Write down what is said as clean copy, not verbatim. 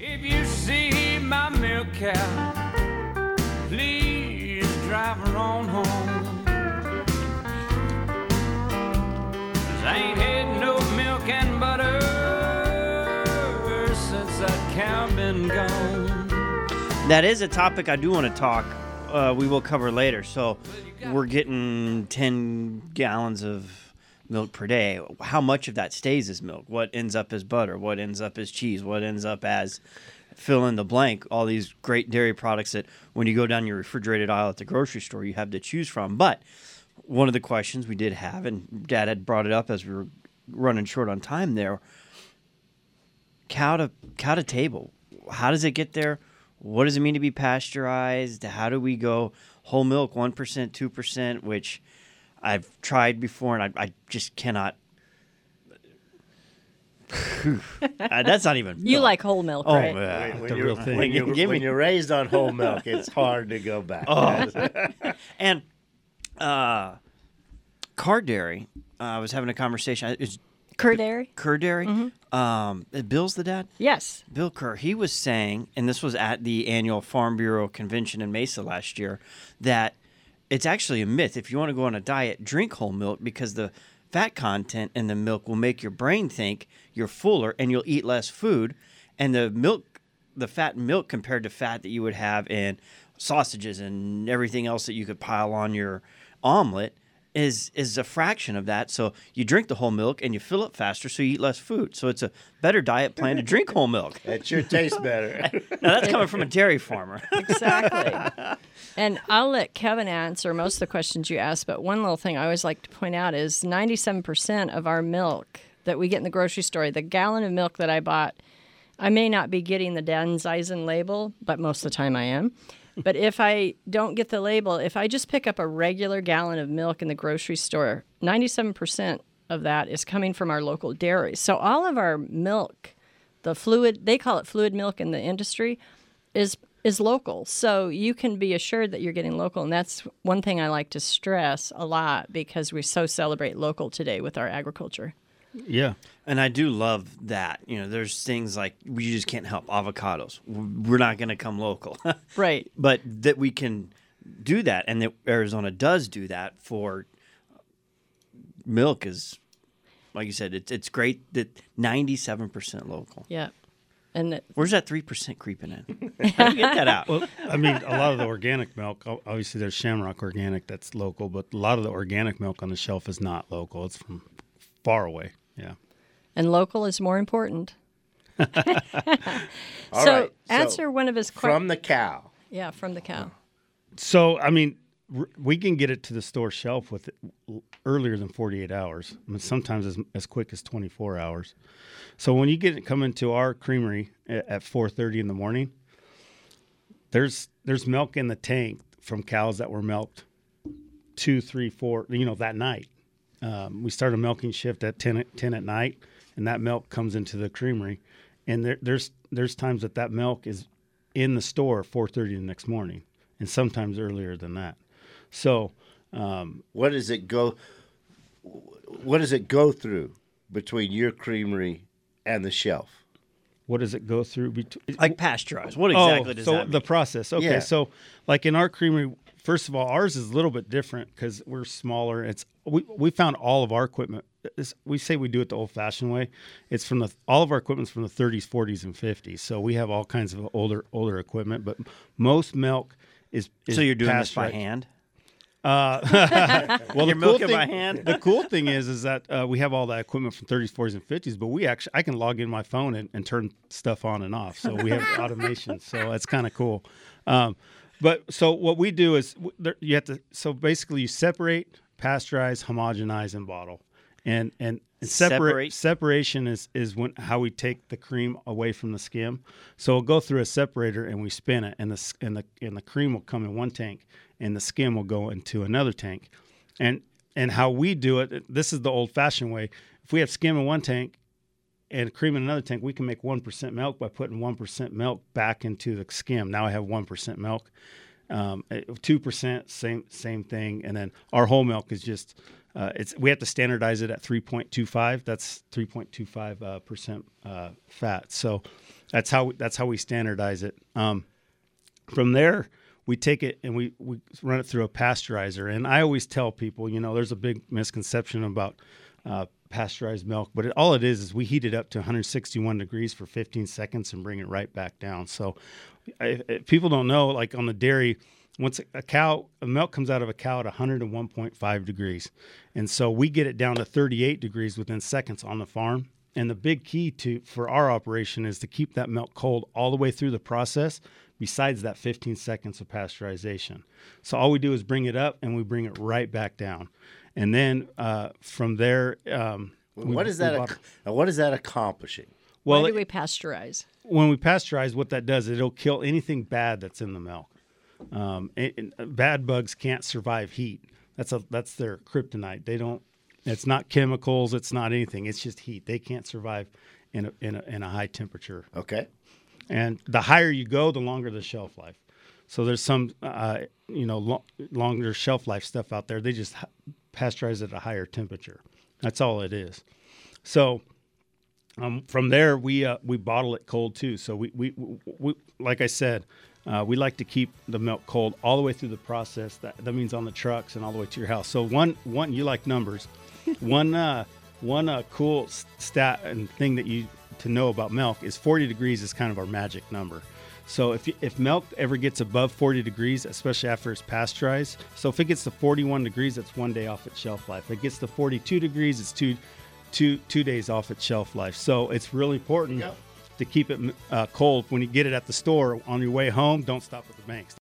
If you see my milk cow, please drive her on home. 'Cause I ain't had no milk and butter since that cow been gone. That is a topic I do want to talk. We will cover later. So we're getting 10 gallons of milk per day. How much of that stays as milk? What ends up as butter? What ends up as cheese? What ends up as fill in the blank? All these great dairy products that when you go down your refrigerated aisle at the grocery store, you have to choose from. But one of the questions we did have, and Dad had brought it up as we were running short on time there, cow to table. How does it get there? What does it mean to be pasteurized? How do we go whole milk 1%, 2%, which I've tried before, and I just cannot. That's not even milk. You like whole milk, right? Yeah. When The you're- real thing. When Give me- you're raised on whole milk, it's hard to go back. And Car Dairy, I was having a conversation. It's Kerr Dairy? Kerr Dairy. Bill's the dad? Yes. Bill Kerr, he was saying, and this was at the annual Farm Bureau convention in Mesa last year, that it's actually a myth. If you want to go on a diet, drink whole milk because the fat content in the milk will make your brain think you're fuller and you'll eat less food. And the fat in milk compared to fat that you would have in sausages and everything else that you could pile on your omelet is a fraction of that. So you drink the whole milk and you fill it faster, so you eat less food. So it's a better diet plan to drink whole milk. It sure tastes better. Now that's coming from a dairy farmer. Exactly. And I'll let Kevin answer most of the questions you asked, but one little thing I always like to point out is 97% of our milk that we get in the grocery store, the gallon of milk that I bought, I may not be getting the Danzeisen label, but most of the time I am. But if I don't get the label, if I just pick up a regular gallon of milk in the grocery store, 97% of that is coming from our local dairies. So all of our milk, the fluid, they call it fluid milk in the industry, is local. So you can be assured that you're getting local. And that's one thing I like to stress a lot because we so celebrate local today with our agriculture. Yeah. And I do love that. You know, there's things like we just can't help avocados. We're not going to come local. Right. But that we can do that, and that Arizona does do that for milk is, like you said, it's great that 97% local. Yeah. And Where's that 3% creeping in? How do you get that out? Well, I mean, a lot of the organic milk, obviously there's Shamrock Organic that's local, but a lot of the organic milk on the shelf is not local. It's from far away. Yeah. And local is more important. All So right. answer one of his questions. From the cow. Yeah, from the cow. So, I mean, we can get it to the store shelf with earlier than 48 hours. I mean, sometimes as quick as 24 hours. So when you come into our creamery at 4:30 in the morning, there's milk in the tank from cows that were milked 2, 3, 4, that night. We start a milking shift at 10 at night, and that milk comes into the creamery. And there's times that milk is in the store 4:30 the next morning, and sometimes earlier than that. So, What does it go through between your creamery and the shelf? what does it go through? Like pasteurized. What exactly does that mean? The process. Okay, Yeah. so like in our creamery, first of all, ours is a little bit different because we're smaller. We found all of our equipment. We say we do it the old-fashioned way. It's all of our equipment's from the 30s, 40s, and 50s. So we have all kinds of older equipment, but most milk is So you're doing this by pasteurized. hand? Well, You're milking by hand? The cool thing is that we have all that equipment from 30s, 40s, and 50s, but I can log in my phone and turn stuff on and off. So we have automation. So that's kind of cool. But so what we do is so basically you separate, pasteurize, homogenize, and bottle. And Separate? separation is how we take the cream away from the skim. So we'll go through a separator and we spin it, and the cream will come in one tank, and the skim will go into another tank. And how we do it, this is the old-fashioned way. If we have skim in one tank and cream in another tank, we can make 1% milk by putting 1% milk back into the skim. Now I have 1% milk. 2%, same thing. And then our whole milk is just we have to standardize it at 3.25. That's 3.25% fat. So That's how we standardize it. From there, we take it and we run it through a pasteurizer. And I always tell people, there's a big misconception about pasteurized milk, but all it is we heat it up to 161 degrees for 15 seconds and bring it right back down. So if people don't know, like on the dairy, once a milk comes out of a cow at 101.5 degrees. And so we get it down to 38 degrees within seconds on the farm. And the big key for our operation is to keep that milk cold all the way through the process, besides that 15 seconds of pasteurization. So all we do is bring it up and we bring it right back down. And then from there, what is that accomplishing? Why do we pasteurize? When we pasteurize, what that does, it'll kill anything bad that's in the milk. Bad bugs can't survive heat. That's their kryptonite. They don't. It's not chemicals. It's not anything. It's just heat. They can't survive in a high temperature. Okay. And the higher you go, the longer the shelf life. So there's some longer shelf life stuff out there. They just pasteurize at a higher temperature. That's all it is. So from there, we bottle it cold too. So we like I said, we like to keep the milk cold all the way through the process. That means on the trucks and all the way to your house. So one you like numbers. one cool stat and thing that you to know about milk is 40 degrees is kind of our magic number. So if milk ever gets above 40 degrees, especially after it's pasteurized, so if it gets to 41 degrees, it's 1 day off its shelf life. If it gets to 42 degrees, it's two days off its shelf life. So it's really important to keep it cold. When you get it at the store on your way home, don't stop at the bank.